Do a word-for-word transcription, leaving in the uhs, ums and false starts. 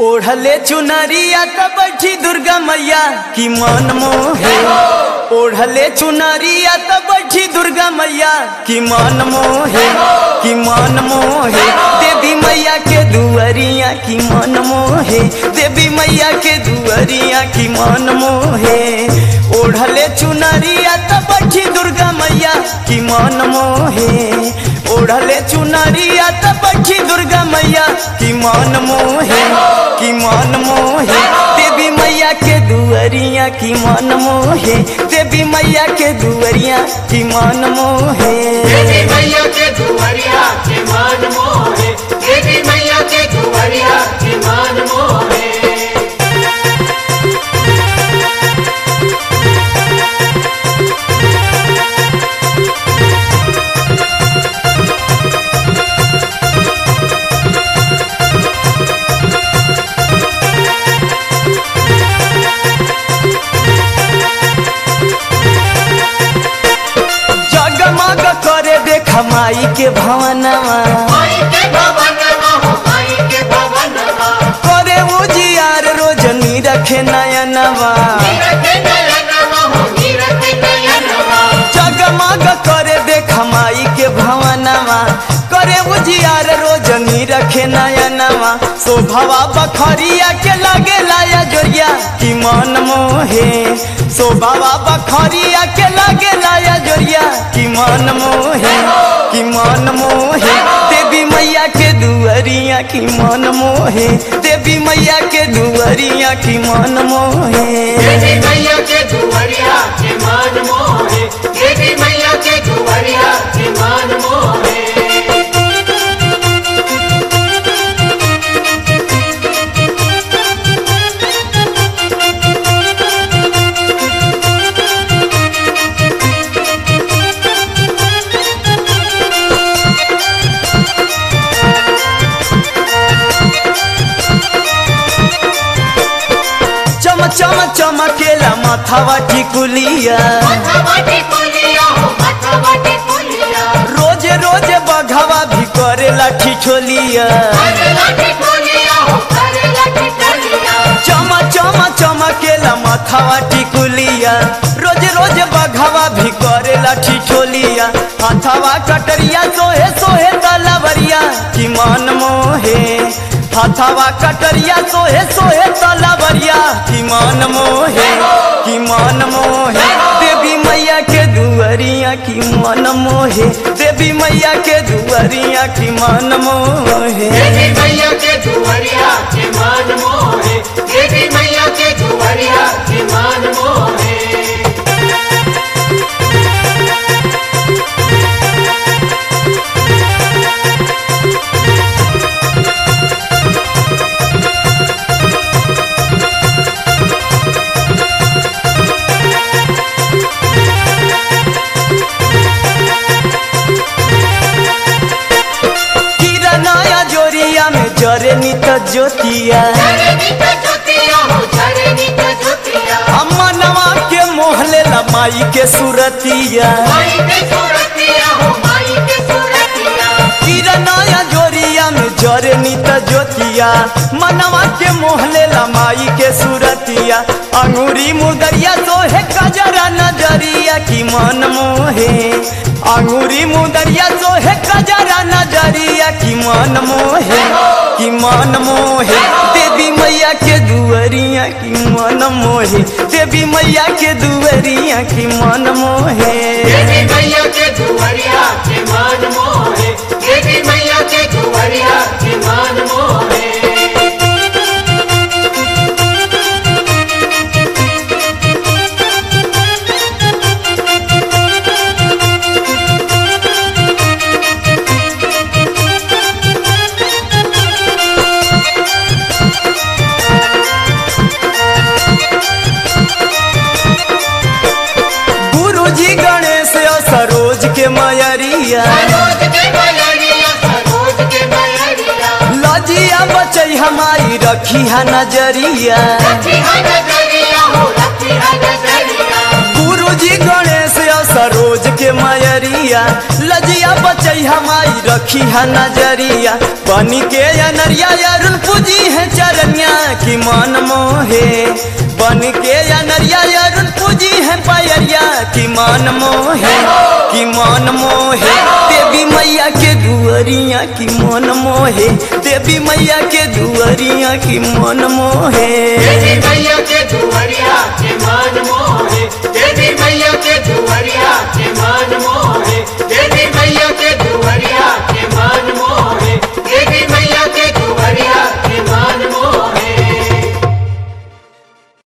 ओढ़ले चुनरिया त बैठी दुर्गा मैया की मन मोहे। ओढ़ले चुनरिया त बैठी दुर्गा मैया की मन मोहे, की मन मोहे। देवी मैया के दुआरिया की मन मोहे, देवी मैया के दुआरिया की मन मोहे। ओढ़ले चुनरिया त बैठी दुर्गा मैया की मन मोहे। ओढ़ले चुनरिया त बैठी दुर्गा मैया की मन मोहे, की मन मोहे। देवी मैया के दुआरिया की मन मोहे, देवी मैया के दुआरिया की मन मोहे। देवी मैया के दुआरिया की मन मोहे, देवी मैया के दुआरिया की मन मोहे। करे देखा माई के भवनवा, माई के भवनवा हो, माई के भवनवा। करे उजियार रोजनी रखे नयनवा, रखे नयनवा हो, रखे नयनवा। जगमग करे देखा माई के भवनवा, करे उजियार रोजनी रखे नयनवा। शोभवा बखरिया के लगे लाया जोरिया की मन मोहे। शोभवा बखरिया के लगे लाया जोरिया की मन मोहे, की मन मोहे। देवी मैया के दुआरिया की मन मोहे, देवी मैया के दुआरिया की मन मोहे। देवी मैया के दुआरिया की मन मोहे, देवी मैया के दुआरिया की मन मोहे। चम चमकेला माथावा टिकुलिया, माथावा टिकुलिया हो, माथावा टिकुलिया। रोजे रोजे बघवा भी करेला ठिठोलिया। करेला टिकुलिया हो, करेला टिकुलिया। चम चम चमकेला माथावा टिकुलिया, रोज रोज बघवा भी करेला ठिठोलिया। हाथावा कटरिया सोहे सोहे तलवरिया की मन मोहे। हाथावा कटरिया सोहे सोहे तलवरिया की मन मोहे, की मन मोहे। देवी मैया के दुआरिया की मन मोहे, देवी मैया के दुआरिया की मन मोहे। देवी मैया के दुआरिया की मन मोहे, देवी मैया के दुआरिया की मन मोहे। जरे नित ज्योतिया, अम्मनवा के मोहले ला माई के सूरतिया। किरनाया जोरिया में जरे नित ज्योतिया, मनवा के मोहले ला माई के सूरतिया। अंगूरी मुदरिया सोहे कजरा नजरिया की मन मोहे। अंगूरी मुदरिया सोहे कजरा नजरिया की मन मोहे, की मन मोहे। देवी मैया के दुआरिया की मन मोहे, देवी मैया के दुआरिया की मन मोहे। देवी मैया के दुआरिया की मन मोहे, देवी मैया के दुआरिया की मन मोहे। गुरुजी गणेश सरोज के मयरिया, लजिया बचई हमारी रखी है नजरिया। गुरुजी गणेश सरोज के मयरिया, जिया बचई हमारी रखी है नजरिया बनी के अनरिया अरुण पूजी है चरनिया की मन मोहे बन के अनरिया अरुण पूजी है पायरिया की मन मोहे की मन मोहे देवी मैया के दुअरिया की मन मोहे देवी मैया के दुअरिया की मन मोहे देवी मैया के दुवरिया के मान मोहे देवी